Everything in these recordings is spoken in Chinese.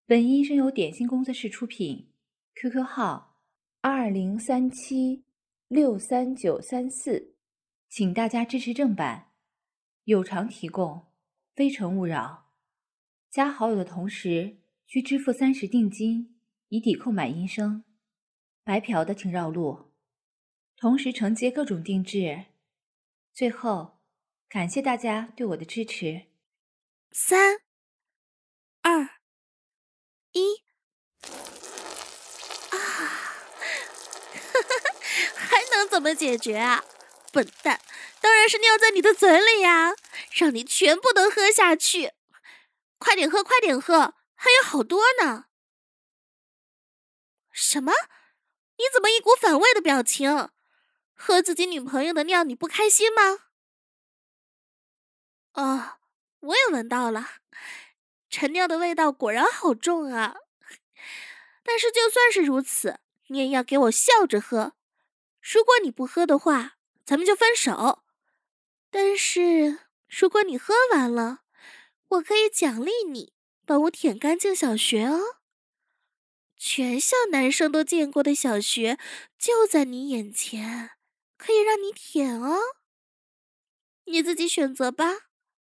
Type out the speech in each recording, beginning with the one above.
本音声由点心工作室出品 ，QQ 号2037639334，请大家支持正版，有偿提供，非诚勿扰。加好友的同时需支付30定金，以抵购买音声，白嫖的请绕路，同时承接各种定制。最后，感谢大家对我的支持。 3、2、1，啊！还能怎么解决啊？笨蛋，当然是尿在你的嘴里呀，让你全部都喝下去。快点喝，快点喝，还有好多呢。什么？你怎么一股反胃的表情？喝自己女朋友的尿你不开心吗？哦，我也闻到了，陈尿的味道果然好重啊。但是就算是如此，你也要给我笑着喝。如果你不喝的话，咱们就分手。但是如果你喝完了，我可以奖励你，帮我舔干净小学哦。全校男生都见过的小学就在你眼前，可以让你舔哦。你自己选择吧。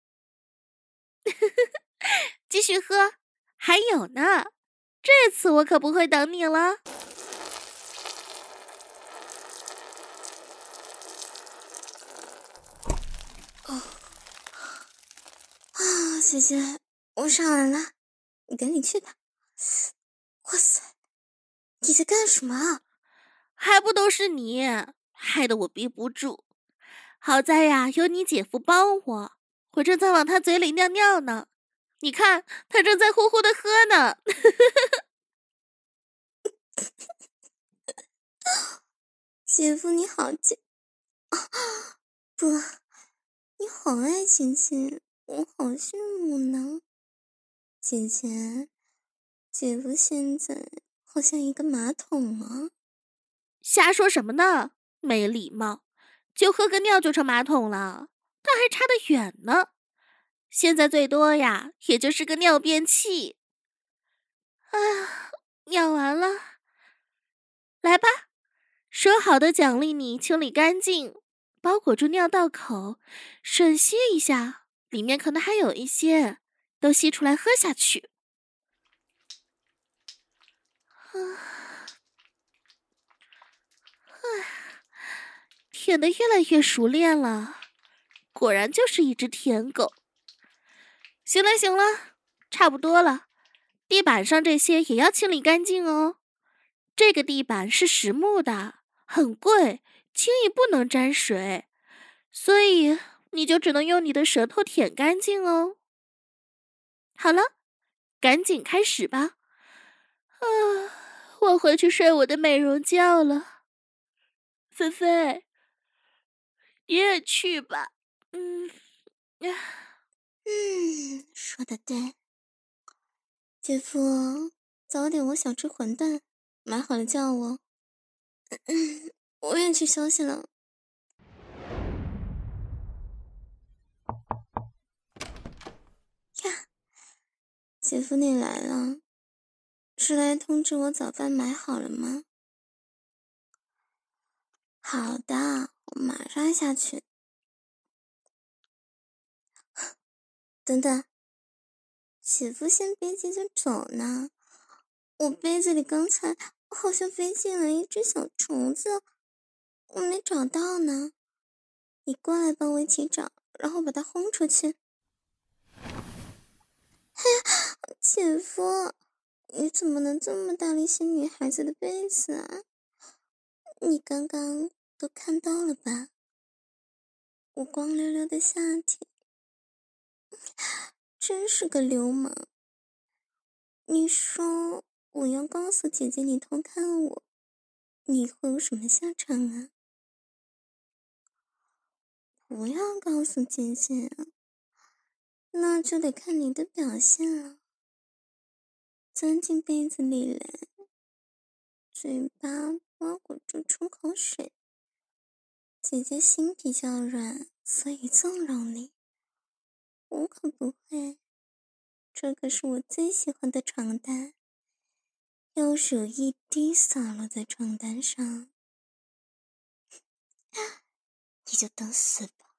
继续喝，还有呢，这次我可不会等你了。 姐姐，我上来了，你赶紧去吧。哇塞，你在干什么啊？ 还不都是你，害得我憋不住。好在呀，有你姐夫帮我，我正在往他嘴里尿尿呢。你看，他正在呼呼的喝呢。 姐夫你好不，你好爱姐姐，我好羡慕呢。姐姐，姐夫现在好像一个马桶啊。 瞎说什么呢？没礼貌，就喝个尿就成马桶了，他还差得远呢。现在最多呀，也就是个尿便器。啊，尿完了，来吧，说好的奖励你清理干净，包裹住尿道口，吮吸一下，里面可能还有一些，都吸出来喝下去。舔得越来越熟练了，果然就是一只舔狗。行了行了，差不多了，地板上这些也要清理干净哦。这个地板是实木的，很贵，轻易不能沾水，所以你就只能用你的舌头舔干净哦。好了，赶紧开始吧。啊，我回去睡我的美容觉了。菲菲，你也去吧。 说的对。姐夫，早点我想吃馄饨，买好了叫我。我也去休息了。呀，姐夫你来了，是来通知我早饭买好了吗？好的，我马上下去。等等，姐夫先别急着走呢，我杯子里刚才好像飞进了一只小虫子，我没找到呢。你过来帮我一起找，然后把它轰出去。姐夫，你怎么能这么大力掀女孩子的被子啊？你刚刚都看到了吧？我光溜溜的下体，真是个流氓。你说我要告诉姐姐你偷看我，你会有什么下场啊？不要告诉姐姐啊，那就得看你的表现了。钻进被子里来，嘴巴包裹住出口水。姐姐心比较软，所以纵容你。我可不会。 这可是我最喜欢的床单，要是有一滴洒落在床单上，你就等死吧。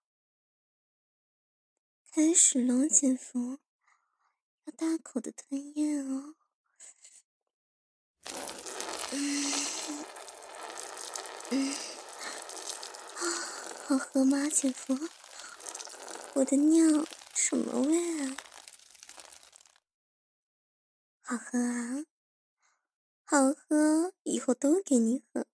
开始喽，姐夫，要大口的吞咽哦。好喝吗，姐夫？我的尿什么味啊？好喝啊，好喝，以后都给你喝。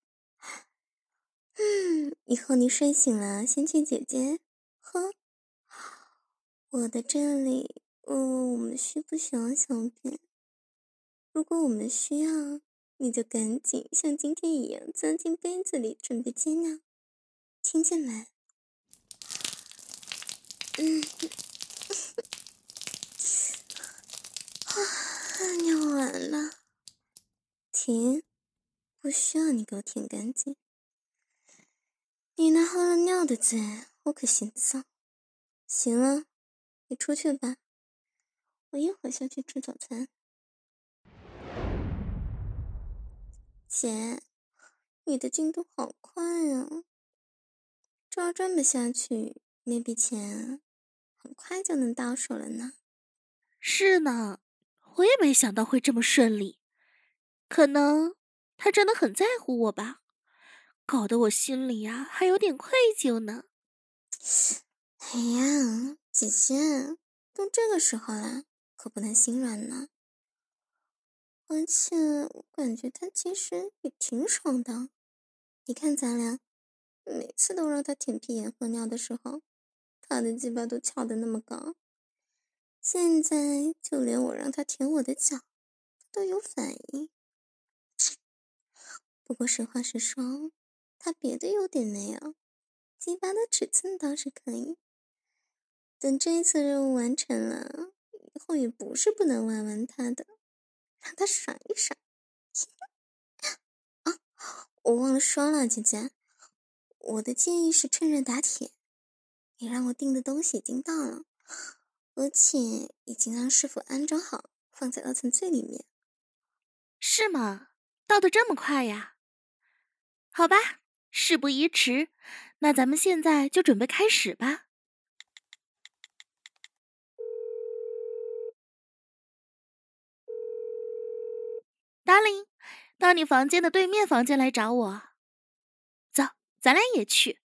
以后你睡醒了，先去姐姐喝。我的这里问问我们需不需要小便？如果我们需要，你就赶紧像今天一样钻进杯子里准备接尿，听见没？尿完了，停，不需要你给我舔干净。你那喝了尿的嘴，我可嫌脏。行了，你出去吧，我一会儿下去吃早餐。姐，你的进度好快呀！照这么下去，那笔钱很快就能到手了呢。 是呢，我也没想到会这么顺利。可能他真的很在乎我吧，搞得我心里啊还有点愧疚呢。 哎呀，姐姐，都这个时候了，可不能心软呢。而且我感觉他其实也挺爽的。你看咱俩，每次都让他舔屁眼喝尿的时候，他的鸡巴都翘得那么高。现在就连我让他舔我的脚，他都有反应。不过实话实说，他别的优点没有，鸡巴的尺寸倒是可以。等这一次任务完成了，以后也不是不能玩玩他的，让他爽一爽。啊，我忘了说了，姐姐，我的建议是趁热打铁。你让我订的东西已经到了，而且已经让师傅安装好，放在2层最里面。 是吗？到得这么快呀？好吧，事不宜迟，那咱们现在就准备开始吧。达令，到你房间的对面房间来找我。走，咱俩也去。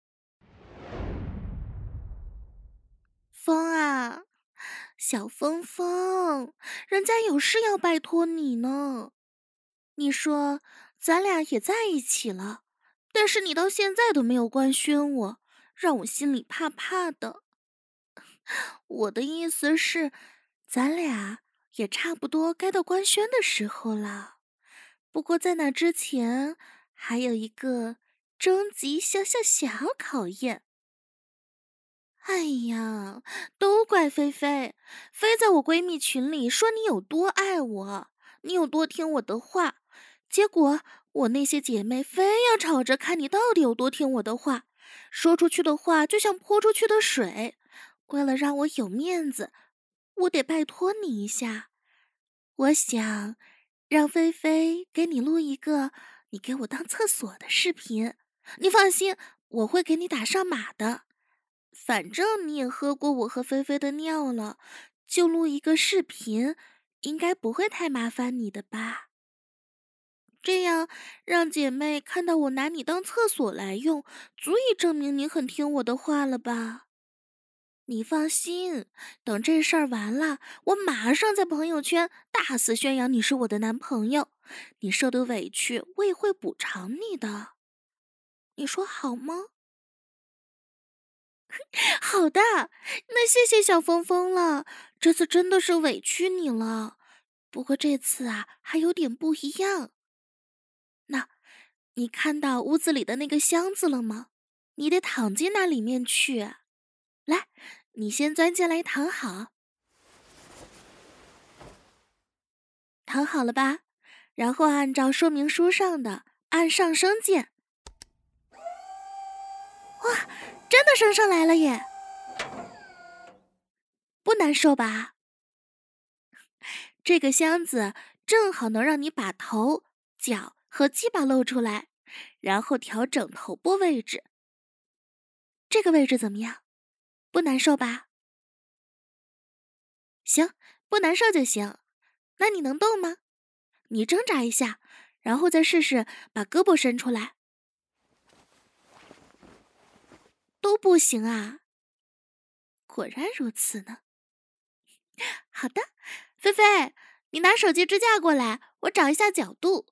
风啊，小风风，人家有事要拜托你呢。你说咱俩也在一起了，但是你到现在都没有官宣我，让我心里怕怕的。我的意思是，咱俩也差不多该到官宣的时候了。不过在那之前，还有一个终极小考验。哎呀，都怪菲菲，非在我闺蜜群里说你有多爱我，你有多听我的话，结果我那些姐妹非要吵着看你到底有多听我的话，说出去的话就像泼出去的水。为了让我有面子，我得拜托你一下，我想让菲菲给你录一个你给我当厕所的视频，你放心，我会给你打上码的。反正你也喝过我和菲菲的尿了，就录一个视频，应该不会太麻烦你的吧？这样让姐妹看到我拿你当厕所来用，足以证明你很听我的话了吧？你放心，等这事儿完了，我马上在朋友圈大肆宣扬你是我的男朋友，你受的委屈我也会补偿你的。你说好吗？好的，那谢谢小峰峰了，这次真的是委屈你了。不过这次啊，还有点不一样。那，你看到屋子里的那个箱子了吗？你得躺进那里面去。来，你先钻进来躺好。躺好了吧？然后按照说明书上的按上升键。哇，真的升上来了耶！不难受吧？ 这个箱子正好能让你把头、脚和鸡巴露出来，然后调整头部位置。这个位置怎么样？不难受吧？行，不难受就行。那你能动吗？你挣扎一下，然后再试试把胳膊伸出来。都不行啊？果然如此呢。好的，菲菲，你拿手机支架过来，我找一下角度。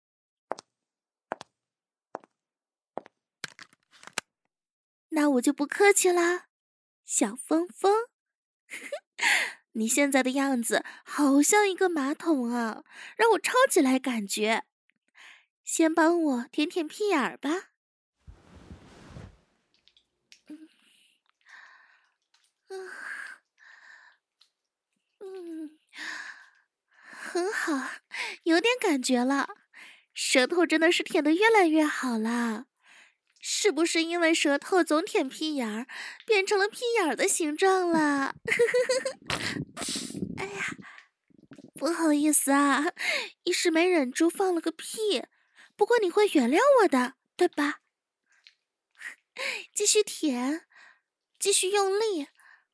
那我就不客气啦，小峰峰。你现在的样子好像一个马桶啊，让我抄起来感觉。先帮我舔舔屁眼儿吧。很好，有点感觉了。舌头真的是舔得越来越好了。是不是因为舌头总舔屁眼儿，变成了屁眼儿的形状了？哎呀，不好意思啊，一时没忍住放了个屁。不过你会原谅我的，对吧？继续舔，继续用力。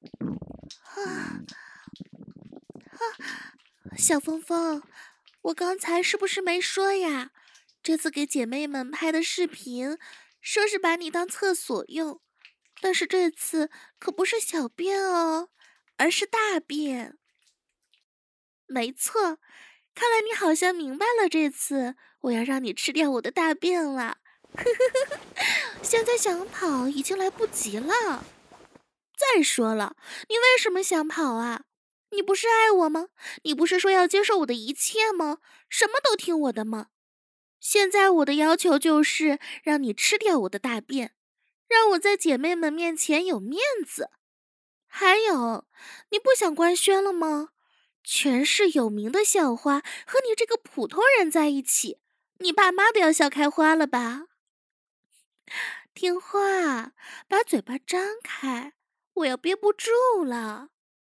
小峰峰，我刚才是不是没说呀？这次给姐妹们拍的视频，说是把你当厕所用，但是这次可不是小便哦，而是大便。没错，看来你好像明白了，这次我要让你吃掉我的大便了。现在想跑已经来不及了。再说了，你为什么想跑啊？你不是爱我吗？你不是说要接受我的一切吗？什么都听我的吗？现在我的要求就是让你吃掉我的大便，让我在姐妹们面前有面子。还有，你不想官宣了吗？全市有名的校花和你这个普通人在一起，你爸妈都要笑开花了吧？听话，把嘴巴张开，我要憋不住了。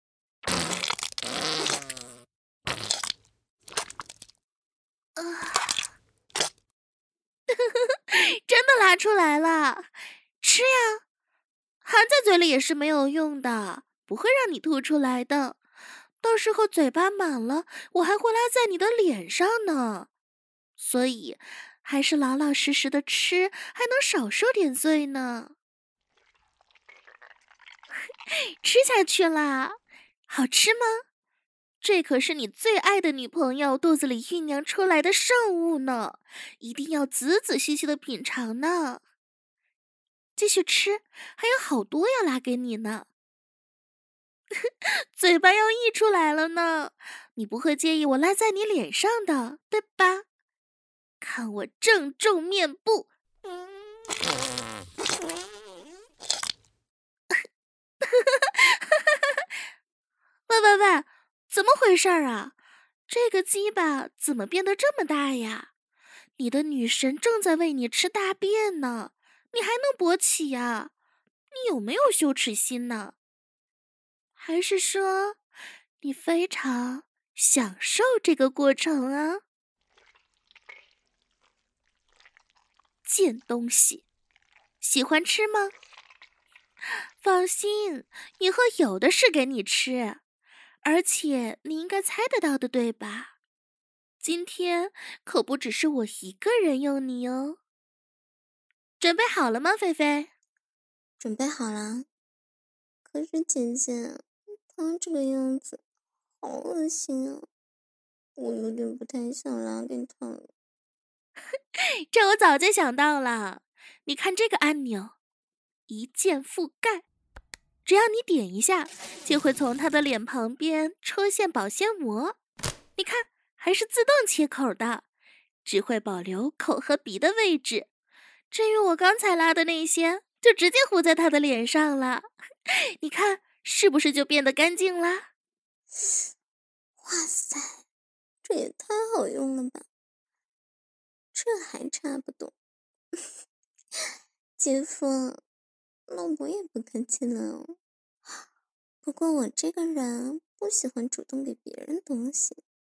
真的拉出来了，吃呀！含在嘴里也是没有用的，不会让你吐出来的。到时候嘴巴满了，我还会拉在你的脸上呢。所以，还是老老实实的吃，还能少受点罪呢。吃下去啦，好吃吗？这可是你最爱的女朋友肚子里酝酿出来的圣物呢，一定要仔仔细细的品尝呢。继续吃，还有好多要拉给你呢。嘴巴要溢出来了呢，你不会介意我拉在你脸上的，对吧？看我正中面部。喂喂喂，怎么回事啊？这个鸡巴怎么变得这么大呀？你的女神正在喂你吃大便呢，你还能勃起呀？你有没有羞耻心呢？还是说，你非常享受这个过程啊？贱东西，喜欢吃吗？放心，以后有的是给你吃，而且你应该猜得到的，对吧？今天可不只是我一个人用你哦。准备好了吗，菲菲？ 准备好了。可是姐姐，她这个样子好恶心啊，我有点不太想拉给她了。 这我早就想到了，你看这个按钮，一键覆盖，只要你点一下，就会从他的脸旁边出现保鲜膜。你看，还是自动切口的，只会保留口和鼻的位置。至于我刚才拉的那些，就直接糊在他的脸上了。你看，是不是就变得干净了？ 哇塞，这也太好用了吧！这还差不多。姐夫，老婆也不客气了哦。不过我这个人不喜欢主动给别人东西，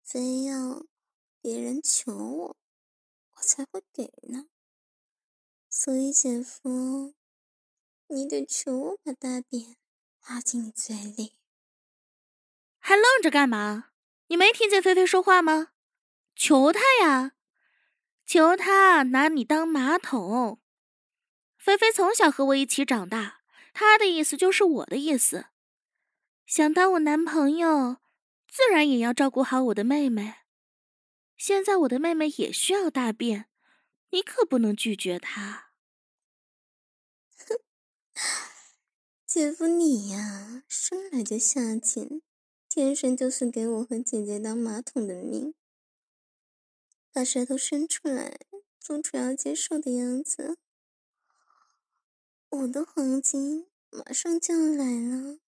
非要别人求我，我才会给呢。所以姐夫，你得求我把大便拉进你嘴里。 还愣着干嘛？你没听见菲菲说话吗？求他呀，求他拿你当马桶。菲菲从小和我一起长大，她的意思就是我的意思。想当我男朋友，自然也要照顾好我的妹妹。现在我的妹妹也需要大便，你可不能拒绝她。 姐夫你呀，生来就下贱，天生就是给我和姐姐当马桶的命。把舌头伸出来，做出要接受的样子。我的黄金马上就要来了。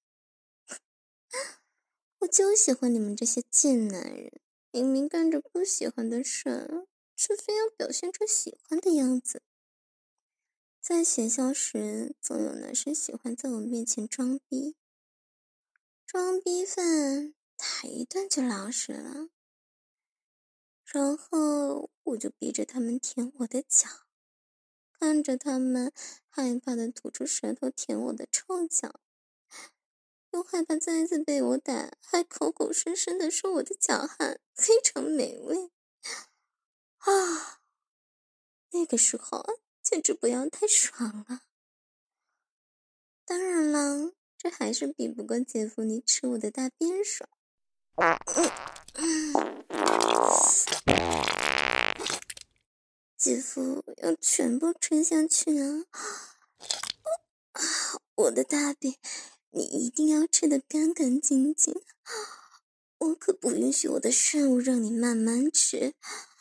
我就喜欢你们这些贱男人，明明干着不喜欢的事，却非要表现出喜欢的样子。在学校时，总有男生喜欢在我面前装逼，装逼饭打一顿就老实了。然后我就逼着他们舔我的脚，看着他们害怕的吐出舌头舔我的臭脚，又害怕再次被我打，还口口声声的说我的脚汗非常美味。啊，那个时候简直不要太爽了。当然了，这还是比不过姐夫你吃我的大便爽。姐夫要全部吃下去啊！我的大便你一定要吃得干干净净，我可不允许我的食物让你慢慢吃。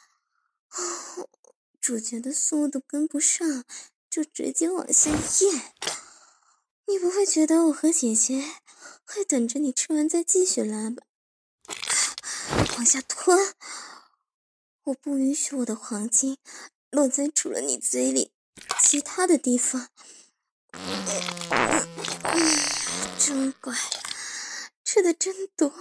主角的速度跟不上，就直接往下咽。你不会觉得我和姐姐会等着你吃完再继续拉吧？往下吞，我不允许我的黄金落在除了你嘴里其他的地方。真乖，吃的真多。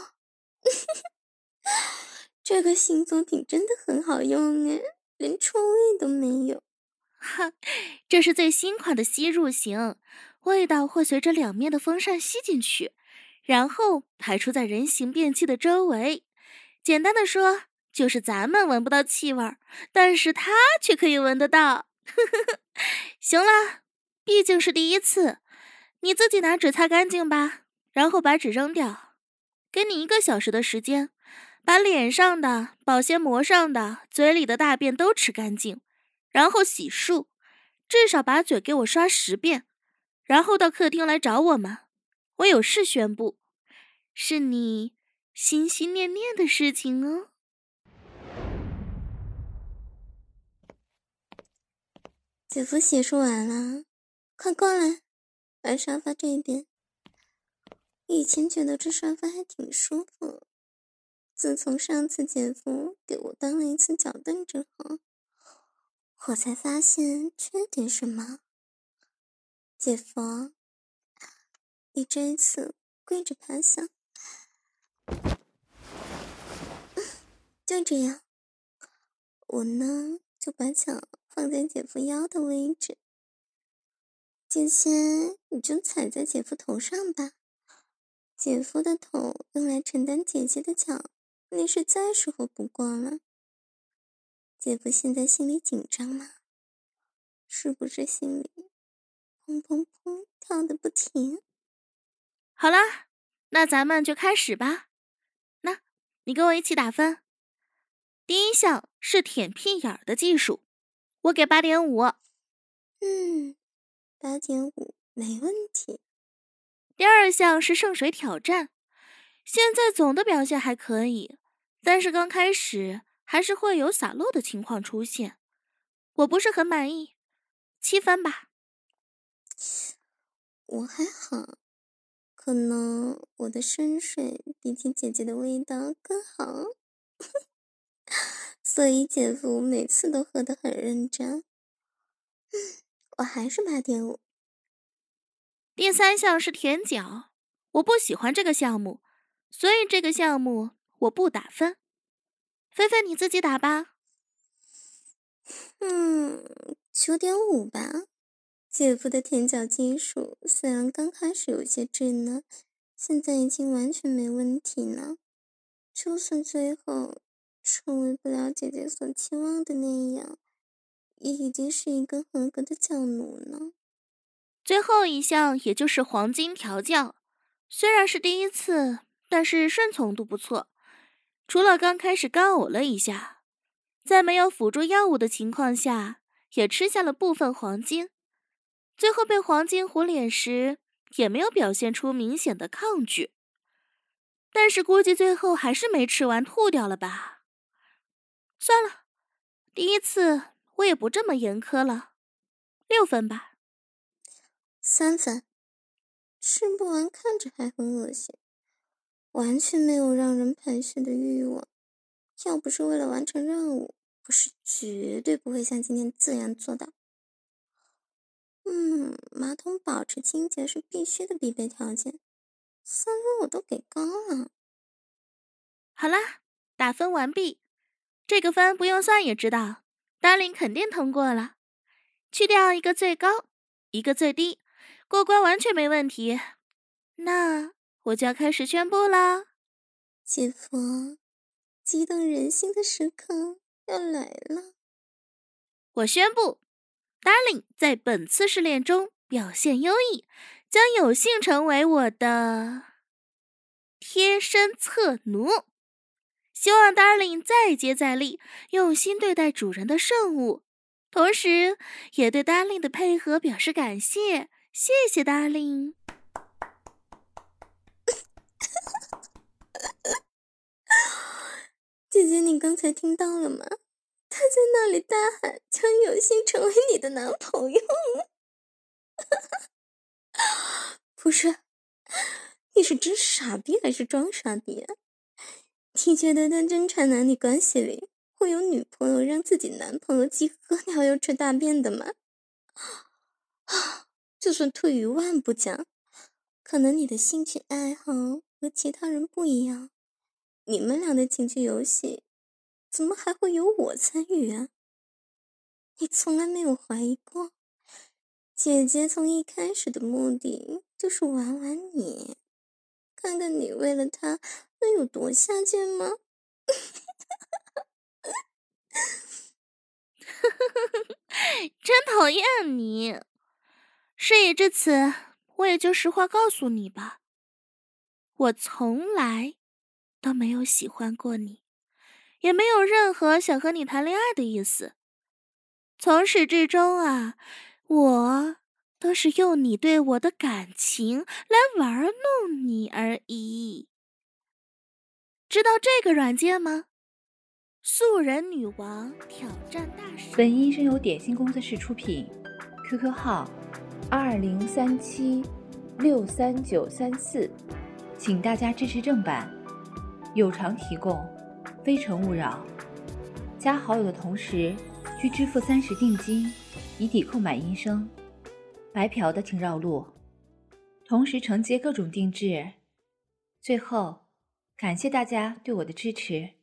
这个新作品真的很好用诶，连臭味都没有。 哈，这是最新款的吸入型，味道会随着两面的风扇吸进去，然后排出在人形便器的周围。简单的说，就是咱们闻不到气味，但是它却可以闻得到。行了，毕竟是第一次，你自己拿纸擦干净吧，然后把纸扔掉。给你1个小时的时间，把脸上的、保鲜膜上的、嘴里的大便都吃干净，然后洗漱，至少把嘴给我刷10遍，然后到客厅来找我们。我有事宣布，是你心心念念的事情哦。 姐夫洗漱完了，快过来，来沙发这边。以前觉得这沙发还挺舒服，自从上次姐夫给我当了一次脚凳之后，我才发现缺点什么。姐夫，你这一次跪着趴下，就这样。我呢，就把脚放在姐夫腰的位置。姐姐，你就踩在姐夫头上吧。姐夫的头用来承担姐姐的脚，那是再舒服不过了。姐夫现在心里紧张吗？是不是心里砰砰砰跳得不停？ 好啦，那咱们就开始吧。那，你跟我一起打分。第一项是舔屁眼儿的技术，我给8.5。 8.5没问题。 第二项是圣水挑战，现在总的表现还可以，但是刚开始还是会有洒漏的情况出现，我不是很满意，7分吧。 我还好，可能我的深水比起姐姐的味道更好，所以姐夫每次都喝得很认真。我还是8.5。 第三项是舔脚，我不喜欢这个项目，所以这个项目我不打分。 菲菲你自己打吧。 9.5吧。姐夫的舔脚技术虽然刚开始有些稚嫩，现在已经完全没问题了。就算最后成为不了姐姐所期望的那样，也已经是一个合格的脚奴了。 最后一项也就是黄金调教，虽然是第一次，但是顺从度不错。除了刚开始干呕了一下，在没有辅助药物的情况下，也吃下了部分黄金。最后被黄金糊脸时，也没有表现出明显的抗拒。但是估计最后还是没吃完吐掉了吧。算了，第一次我也不这么严苛了，6分吧。 3分。吃不完看着还很恶心，完全没有让人排泄的欲望。要不是为了完成任务，我是绝对不会像今天这样做的。马桶保持清洁是必须的必备条件，3分我都给高了。 好啦，打分完毕。这个分不用算也知道，Darling肯定通过了。去掉一个最高，一个最低，过关完全没问题。那我就要开始宣布啦。 姐夫，激动人心的时刻要来了。 我宣布 ，Darling 在本次试炼中表现优异，将有幸成为我的贴身侧奴。希望 Darling 再接再厉，用心对待主人的圣物，同时也对 Darling 的配合表示感谢。谢谢 Darling。 姐姐，你刚才听到了吗？他在那里大喊，将有幸成为你的男朋友。不是，你是真傻逼还是装傻逼啊？你觉得在正常男女关系里，会有女朋友让自己男朋友既喝尿又吃大便的吗？就算退一万步讲，可能你的兴趣爱好和其他人不一样，你们俩的情趣游戏怎么还会有我参与啊？你从来没有怀疑过姐姐从一开始的目的就是玩玩你，看看你为了她能有多下贱吗？ 真讨厌你！事已至此，我也就实话告诉你吧，我从来都没有喜欢过你，也没有任何想和你谈恋爱的意思。从始至终啊，我都是用你对我的感情来玩弄你而已。知道这个软件吗？素人女王挑战大神。 本音声由点心工作室出品 ，QQ 号2037639934，请大家支持正版，有偿提供，非诚勿扰。加好友的同时需支付30定金，以抵扣买音声。白嫖的请绕路，同时承接各种定制。最后，感谢大家对我的支持。